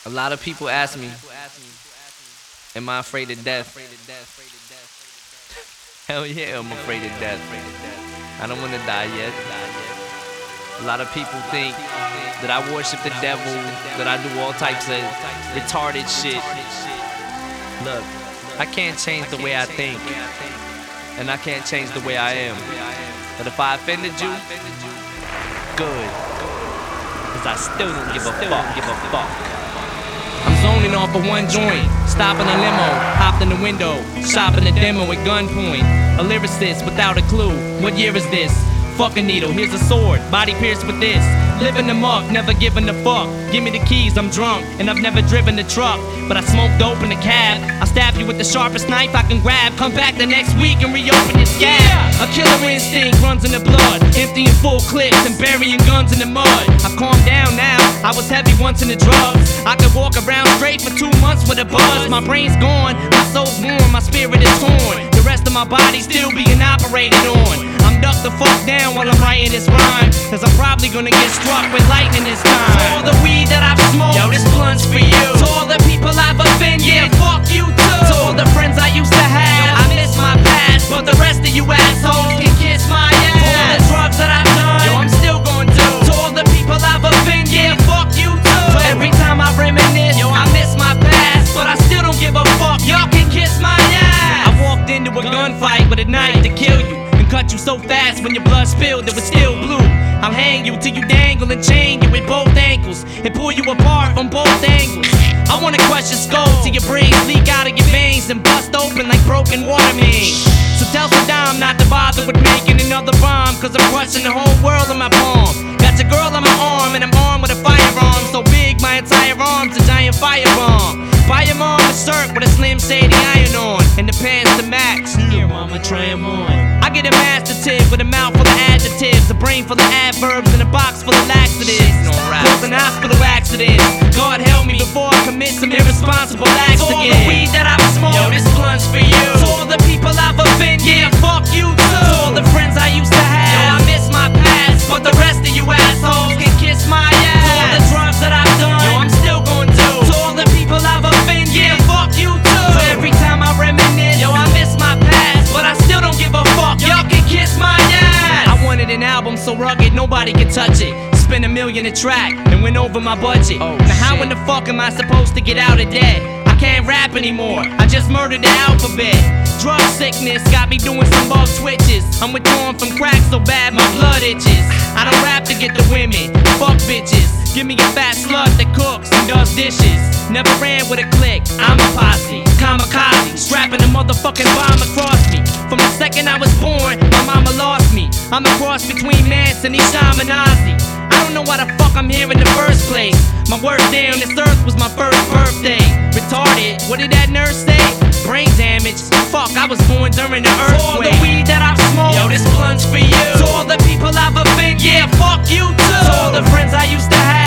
A lot of people ask me, am I afraid of death? Hell yeah, I'm afraid of death. I don't want to die yet. A lot of people think that I worship the devil, that I do all types of retarded shit. Look, I can't change the way I think, and I can't change the way I am. But if I offended you, good, cause I still don't give a fuck. I'm zoning off of one joint, stopping a limo, hopped in the window, shopping a demo at gunpoint. A lyricist without a clue, what year is this? Fuck a needle, here's a sword, body pierced with this. Living the muck, never giving a fuck. Give me the keys, I'm drunk, and I've never driven the truck. But I smoke dope in the cab. I'll stab you with the sharpest knife I can grab. Come back the next week and reopen this gap. A killer instinct runs in the blood, emptying full clips and burying guns in the mud. I've calmed down now, I was heavy once in the drugs. I could walk around straight for 2 months with a buzz. My brain's gone, my soul's warm, my spirit is torn. The rest of my body still being operated on. I'm ducked the fuck down while I'm writing this rhyme, cause I'm probably gonna get struck with lightning this time. To all the weed that I've smoked, yo, this blunt's for you. To all the people I've offended, yeah, fuck you too. To all the friends I used to have, yo, I miss my past, but the rest of you assholes can kiss my ass. To all the drugs that I've done, yo, I'm still gonna do. To all the people I've offended, yeah, fuck you too. So every time I reminisce, yo, I miss my past, but I still don't give a fuck. Y'all can kiss my ass. I walked into a gunfight with a knife to kill you, cut you so fast when your blood spilled it was still blue. I'll hang you till you dangle and chain you with both ankles and pull you apart from both angles. I wanna crush your skull till your brains leak out of your veins and bust open like broken water mains. So tell Saddam not to bother with making another bomb, cause I'm crushing the whole world in my palm. Got your girl on my arm and I'm armed with a firearm so big my entire arm's a giant firebomb. Buy your mom a shirt with a Slim Shady iron on and the pants to max. Here mama, try 'em on. I get a master tip with a mouth full of adjectives, a brain full of adverbs, and a box full of laxatives. Causing hospital accidents. God help me before I commit some irresponsible acts again. To all the weed that I've smoked, yo, this blunt's for you. To all the people I've offended, yeah, fuck you too. To all the friends I used to have, yo, I miss my past, but the rest of you assholes can kiss my ass. To all the drugs that I've done, yo, I'm still gonna do. To all the people I've offended, yeah, fuck you too. So every time I reminisce, yo, I miss my past, but I still don't give a fuck. Y'all can kiss my ass. I wanted an album so rugged nobody can touch it. Spent $1 million a track and went over my budget. Now how in the fuck am I supposed to get out of debt? I can't rap anymore, I just murdered the alphabet. Drug sickness got me doing some bug twitches. I'm withdrawing from crack so bad my blood itches. I don't rap to get the women, fuck bitches. Give me a fat slut that cooks and does dishes. Never ran with a clique, I'm a posse. Kamikaze, strapping a motherfucking bomb across me. From the second I was born, my mama lost me. I'm a cross between Manson and Shaminazi. I don't know why the fuck I'm here in the first place. My worst day on this earth was my first birthday. Retarded, what did that nurse say? Brain damage, fuck, I was born during the earthquake. To all the weed that I've smoked, yo, this blunt's for you. To all the people I've offended, yeah, fuck you too. To all the friends I used to have,